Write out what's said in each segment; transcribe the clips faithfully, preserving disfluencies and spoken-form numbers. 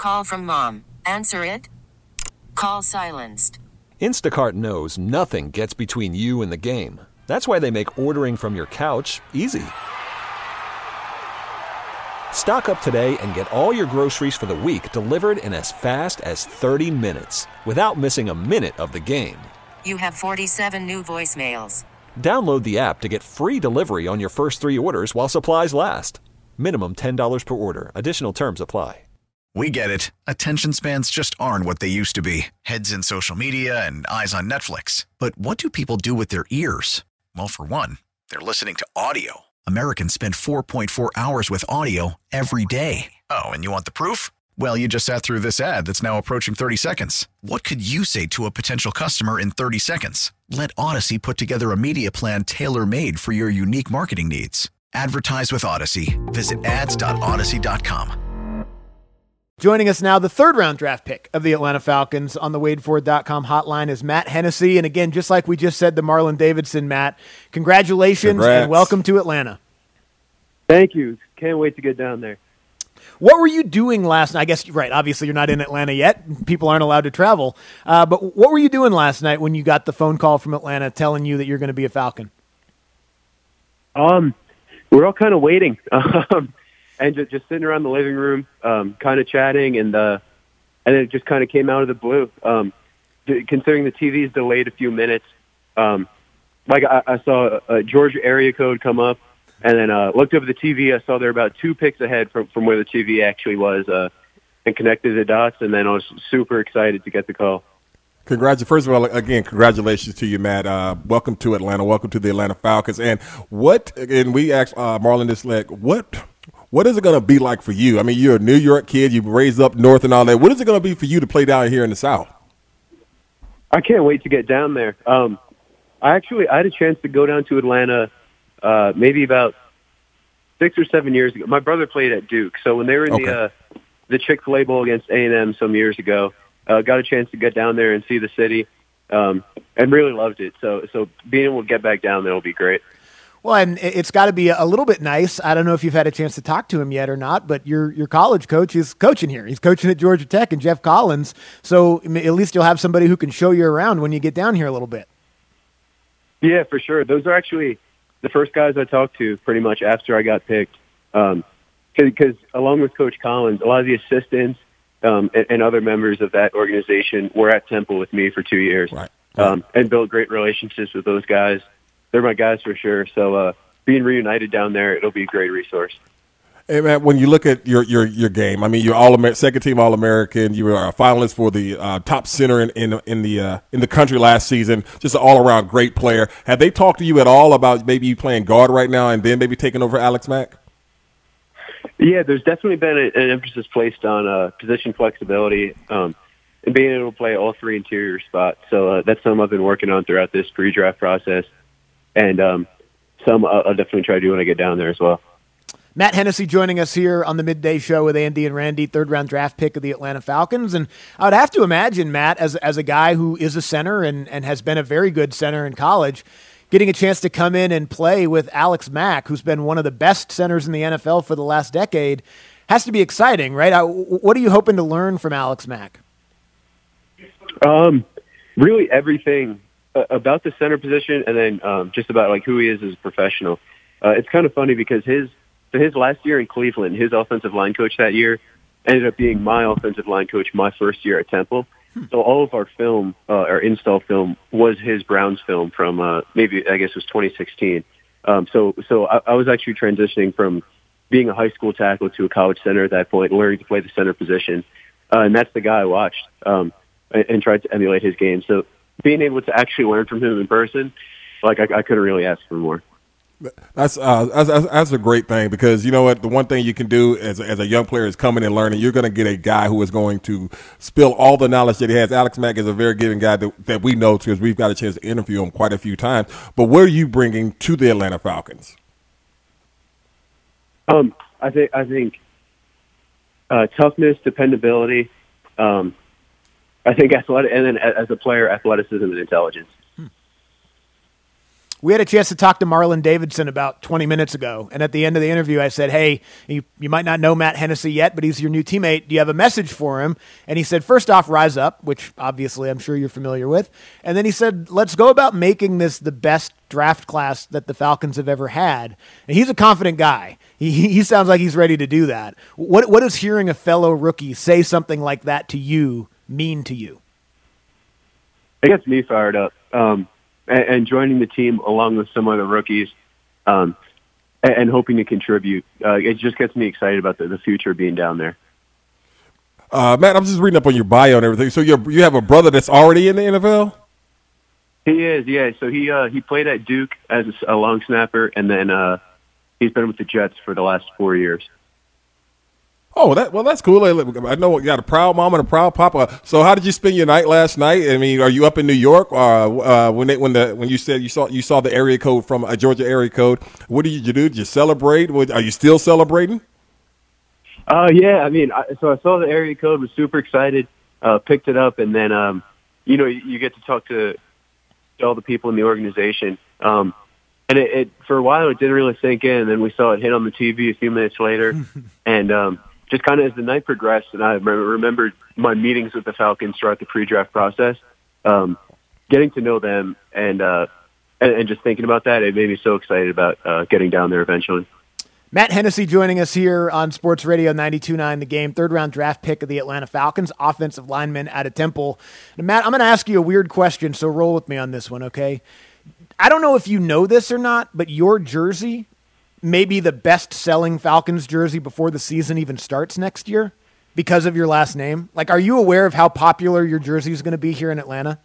Call from mom. Answer it. Call silenced. Instacart knows nothing gets between you and the game. That's why they make ordering from your couch easy. Stock up today and get all your groceries for the week delivered in as fast as thirty minutes without missing a minute of the game. You have forty-seven new voicemails. Download the app to get free delivery on your first three orders while supplies last. Minimum ten dollars per order. Additional terms apply. We get it. Attention spans just aren't what they used to be. Heads in social media and eyes on Netflix. But what do people do with their ears? Well, for one, they're listening to audio. Americans spend four point four hours with audio every day. Oh, and you want the proof? Well, you just sat through this ad that's now approaching thirty seconds. What could you say to a potential customer in thirty seconds? Let Odyssey put together a media plan tailor-made for your unique marketing needs. Advertise with Odyssey. Visit ads dot odyssey dot com. Joining us now, the third round draft pick of the Atlanta Falcons on the Wade Ford dot com hotline is Matt Hennessy. And again, just like we just said to Marlon Davidson, Matt, congratulations Congrats. And welcome to Atlanta. Thank you. Can't wait to get down there. What were you doing last night? I guess, right, obviously you're not in Atlanta yet. People aren't allowed to travel. Uh, but what were you doing last night when you got the phone call from Atlanta telling you that you're going to be a Falcon? Um, we're all kind of waiting. Um, And just, just sitting around the living room, um, kind of chatting, and uh, and it just kind of came out of the blue. Um, considering the T V's delayed a few minutes, um, like I, I saw a Georgia area code come up, and then uh, looked over the T V. I saw they're about two picks ahead from, from where the T V actually was, uh, and connected the dots. And then I was super excited to get the call. Congratulations. First of all, again, congratulations to you, Matt. Uh, welcome to Atlanta. Welcome to the Atlanta Falcons. And what, and we asked uh, Marlon this, like, what, what is it going to be like for you? I mean, you're a New York kid. You were raised up north and all that. What is it going to be for you to play down here in the South? I can't wait to get down there. Um, I actually I had a chance to go down to Atlanta uh, maybe about six or seven years ago. My brother played at Duke, so when they were in Okay. the uh, the Chick-fil-A Bowl against A and M some years ago, uh, got a chance to get down there and see the city, um, and really loved it. So so being able to get back down there will be great. Well, and it's got to be a little bit nice. I don't know if you've had a chance to talk to him yet or not, but your your college coach is coaching here. He's coaching at Georgia Tech, and Jeff Collins. So at least you'll have somebody who can show you around when you get down here a little bit. Yeah, for sure. Those are actually the first guys I talked to pretty much after I got picked. Um, because along with Coach Collins, a lot of the assistants um, and, and other members of that organization were at Temple with me for two years, Right. Right. Um, and built great relationships with those guys. They're my guys for sure. So uh, being reunited down there, it'll be a great resource. Hey, man, when you look at your your, your game, I mean, you're all Amer- second team All American. You were a finalist for the uh, top center in in, in the uh, in the country last season. Just an all around great player. Have they talked to you at all about maybe you playing guard right now and then maybe taking over Alex Mack? Yeah, there's definitely been a, an emphasis placed on uh, position flexibility um, and being able to play all three interior spots. So uh, that's something I've been working on throughout this pre-draft process. And um, some I'll I'll definitely try to do when I get down there as well. Matt Hennessy joining us here on the Midday Show with Andy and Randy, third round draft pick of the Atlanta Falcons. And I would have to imagine, Matt, as as a guy who is a center and, and has been a very good center in college, getting a chance to come in and play with Alex Mack, who's been one of the best centers in the N F L for the last decade, has to be exciting, right? I, what are you hoping to learn from Alex Mack? Um, really everything about the center position, and then um, just about like who he is as a professional. Uh, it's kind of funny because his so his last year in Cleveland, his offensive line coach that year ended up being my offensive line coach my first year at Temple. Hmm. So all of our film, uh, our install film, was his Browns film from uh, maybe I guess it was twenty sixteen. Um, so so I, I was actually transitioning from being a high school tackle to a college center at that point, learning to play the center position, uh, and that's the guy I watched um, and, and tried to emulate his game. So being able to actually learn from him in person, like I, I couldn't really ask for more. That's, uh, that's that's a great thing because you know what, the one thing you can do as as a young player is coming and learning. You're going to get a guy who is going to spill all the knowledge that he has. Alex Mack is a very giving guy that, that we know because we've got a chance to interview him quite a few times. But what are you bringing to the Atlanta Falcons? Um, I think I think uh, toughness, dependability. Um, I think athletic, and then as a player, athleticism and intelligence. We had a chance to talk to Marlon Davidson about twenty minutes ago, and at the end of the interview, I said, hey, you, you might not know Matt Hennessy yet, but he's your new teammate. Do you have a message for him? And he said, first off, rise up, which obviously I'm sure you're familiar with. And then he said, let's go about making this the best draft class that the Falcons have ever had. And he's a confident guy. He, he sounds like he's ready to do that. What, what does hearing a fellow rookie say something like that to you mean to you? It gets me fired up. Um, and, and joining the team along with some other rookies um, and, and hoping to contribute, uh, it just gets me excited about the, the future being down there. Uh, Matt, I'm just reading up on your bio and everything. So you you have a brother that's already in the N F L? He is, yeah. So he uh, he played at Duke as a long snapper, and then uh, he's been with the Jets for the last four years. Oh, that well, that's cool. I know you got a proud mom and a proud papa. So, how did you spend your night last night? I mean, are you up in New York? Or uh, when they, when the when you said you saw you saw the area code from a Georgia area code, what did you do? Did you celebrate? Are you still celebrating? Uh, yeah. I mean, I, so I saw the area code, was super excited, uh, picked it up, and then um, you know, you, you get to talk to, to all the people in the organization. Um, and it, it for a while it didn't really sink in, and then we saw it hit on the T V a few minutes later, and um. Just kind of as the night progressed, and I remembered my meetings with the Falcons throughout the pre-draft process, um, getting to know them and, uh, and and just thinking about that, it made me so excited about uh, getting down there eventually. Matt Hennessy joining us here on Sports Radio ninety-two point nine The Game, third-round draft pick of the Atlanta Falcons, offensive lineman out of Temple. Now, Matt, I'm going to ask you a weird question, so roll with me on this one, okay? I don't know if you know this or not, but your jersey maybe the best-selling Falcons jersey before the season even starts next year because of your last name? Like, are you aware of how popular your jersey is going to be here in Atlanta?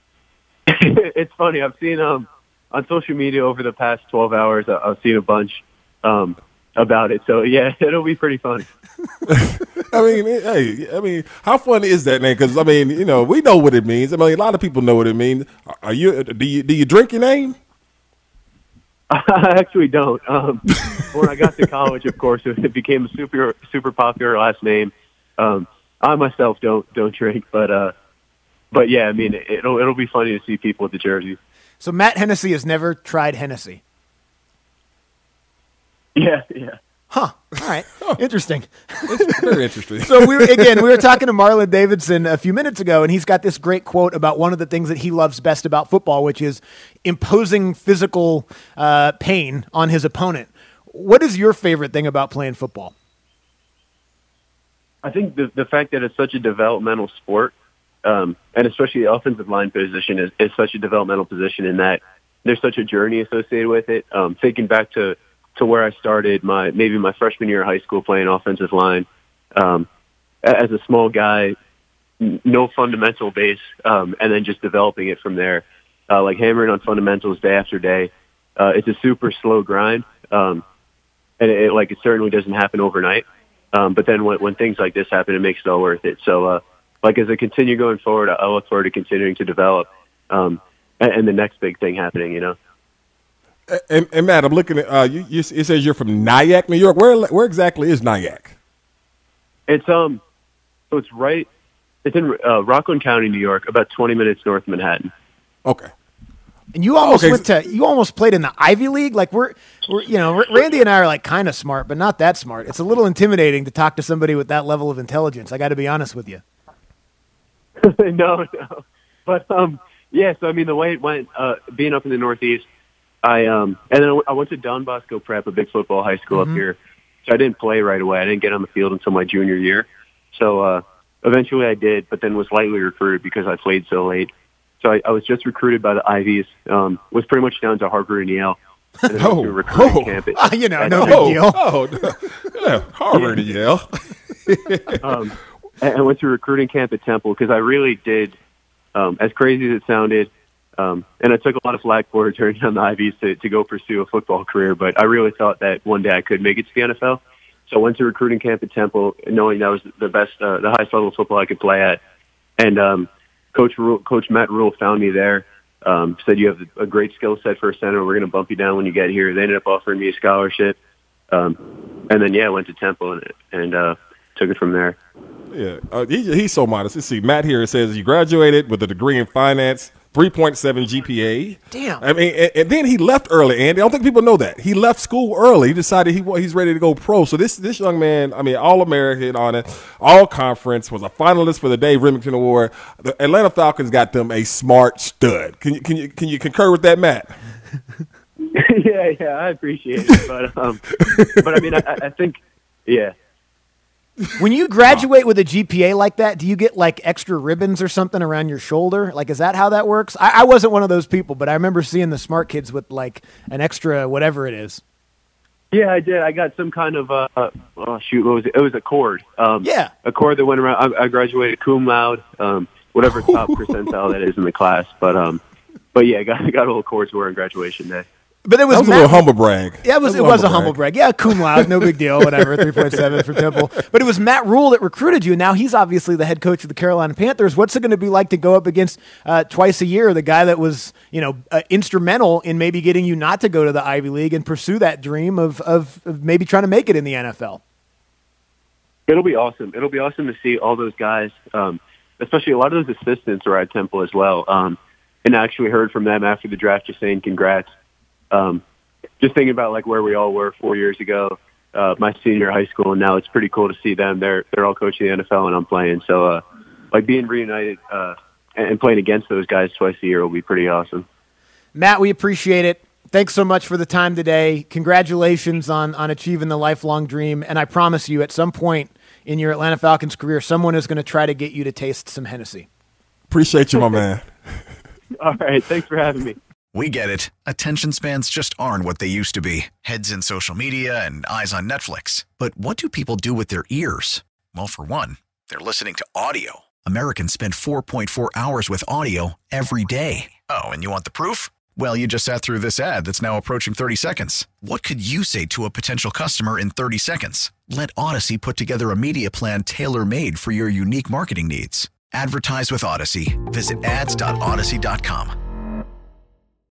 It's funny. I've seen um, on social media over the past twelve hours, I've seen a bunch um, about it. So, yeah, it'll be pretty funny. I mean, hey, I mean, how fun is that, man? Because, I mean, you know, we know what it means. I mean, a lot of people know what it means. Are you? Do you, do you drink your name? I actually don't. Um, when I got to college, of course, it became a super, super popular last name. Um, I myself don't don't drink, but uh, but yeah, I mean, it'll it'll be funny to see people with the jerseys. So Matt Hennessy has never tried Hennessy. Yeah, yeah. Huh. All right. Interesting. It's very interesting. So we were, again, we were talking to Marlon Davidson a few minutes ago, and he's got this great quote about one of the things that he loves best about football, which is imposing physical uh, pain on his opponent. What is your favorite thing about playing football? I think the the fact that it's such a developmental sport, um, and especially the offensive line position is, is such a developmental position in that there's such a journey associated with it. Um, thinking back to to where I started my maybe my freshman year of high school playing offensive line. Um, as a small guy, no fundamental base, um, and then just developing it from there, uh, like hammering on fundamentals day after day. Uh, it's a super slow grind, um, and it, it like it certainly doesn't happen overnight. Um, but then when, when things like this happen, it makes it all worth it. So, uh, like as I continue going forward, I, I look forward to continuing to develop, um, and, and the next big thing happening. You know. And, and Matt, I'm looking at uh, you, you. It says you're from Nyack, New York. Where where exactly is Nyack? It's um, so it's right. It's in uh, Rockland County, New York, about twenty minutes north of Manhattan. Okay. And you almost okay. went to. You almost played in the Ivy League. Like we're, we're you know, Randy and I are like kind of smart, but not that smart. It's a little intimidating to talk to somebody with that level of intelligence. I got to be honest with you. no, no, but um, yeah. So I mean, the way it went, uh, being up in the Northeast. I um and then I went to Don Bosco Prep, a big football high school mm-hmm. up here. So I didn't play right away. I didn't get on the field until my junior year. So uh, eventually I did, but then was lightly recruited because I played so late. So I, I was just recruited by the Ivies. Um, was pretty much down to Harvard and Yale. And then oh, went to a recruiting oh. camp at, uh, you know, at, no uh, big oh, deal. Oh, yeah, Harvard and Yale. um, and I went to a recruiting camp at Temple because I really did, um, as crazy as it sounded. Um, and I took a lot of flack for it turning down the Ivies to, to go pursue a football career, but I really thought that one day I could make it to the N F L. So I went to recruiting camp at Temple, knowing that was the best, uh, the highest level of football I could play at. And um, Coach Rule, Coach Matt Rule found me there. Um, said you have a great skill set for a center. We're going to bump you down when you get here. They ended up offering me a scholarship, um, and then yeah, I went to Temple and, and uh, took it from there. Yeah, uh, he, he's so modest. Let's see, Matt here says you graduated with a degree in finance. three point seven G P A. Damn. I mean, and, and then he left early, Andy. I don't think people know that. He left school early. He decided he he's ready to go pro. So this this young man, I mean, All-American on it, all-conference, was a finalist for the Dave Remington Award. The Atlanta Falcons got them a smart stud. Can you can you, can you concur with that, Matt? yeah, yeah, I appreciate it. But, um, but I mean, I, I think, yeah. When you graduate with a G P A like that, do you get like extra ribbons or something around your shoulder? Like, is that how that works? I, I wasn't one of those people, but I remember seeing the smart kids with like an extra whatever it is. Yeah, I did. I got some kind of, uh, oh, shoot, what was it? It was a cord. Um, yeah. A cord that went around. I, I graduated cum laude, um, whatever top percentile that is in the class. But, um, but yeah, I got, I got a little cord to wear on graduation day. But it was, that was Matt, a little humble brag. Yeah, it was. It was a humble brag. Yeah, cum laude, no big deal. Whatever, three point seven for Temple. But it was Matt Rule that recruited you. Now he's obviously the head coach of the Carolina Panthers. What's it going to be like to go up against uh, twice a year the guy that was, you know, uh, instrumental in maybe getting you not to go to the Ivy League and pursue that dream of, of of maybe trying to make it in the N F L? It'll be awesome. It'll be awesome to see all those guys, um, especially a lot of those assistants are at Temple as well. Um, and I actually heard from them after the draft, just saying congrats. Um, Just thinking about like where we all were four years ago, uh, my senior high school, and now it's pretty cool to see them. They're they're all coaching the N F L, and I'm playing. So, uh, like being reunited uh, and playing against those guys twice a year will be pretty awesome. Matt, we appreciate it. Thanks so much for the time today. Congratulations on on achieving the lifelong dream. And I promise you, at some point in your Atlanta Falcons career, someone is going to try to get you to taste some Hennessy. Appreciate you, my man. All right, thanks for having me. We get it. Attention spans just aren't what they used to be. Heads in social media and eyes on Netflix. But what do people do with their ears? Well, for one, they're listening to audio. Americans spend four point four hours with audio every day. Oh, and you want the proof? Well, you just sat through this ad that's now approaching thirty seconds. What could you say to a potential customer in thirty seconds? Let Odyssey put together a media plan tailor-made for your unique marketing needs. Advertise with Odyssey. Visit ads dot odyssey dot com.